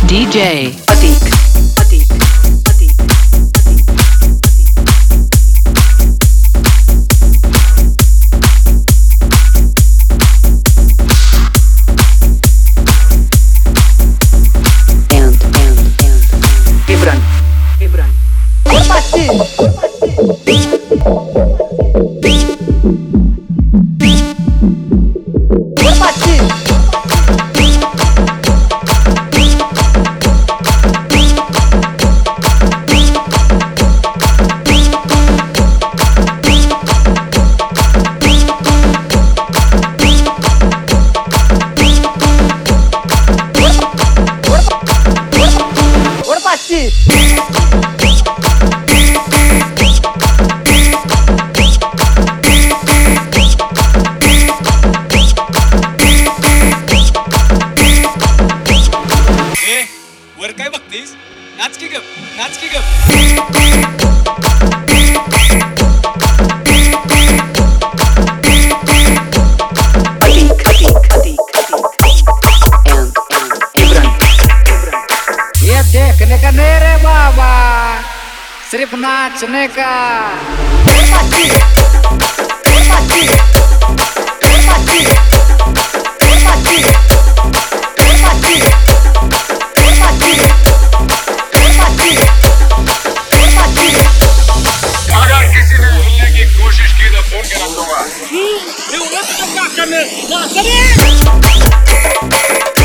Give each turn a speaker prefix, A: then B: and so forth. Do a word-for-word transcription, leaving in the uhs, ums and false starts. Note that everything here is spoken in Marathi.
A: D J Atik. Atik. Atik. And and and Ibran. Ibran.
B: वर काय बघतेस? नाच की गप, नाच की गप.
A: Atik. Atik. Atik. Atik. And and Ibran. Ibran.
C: ये देखने का नहीं रे बाबा, सिर्फ नाचने का।
D: अगर किसी ने हिलने की कोशिश की तो फोन करा दूंगा।
B: ये उलट का करने, ना करे.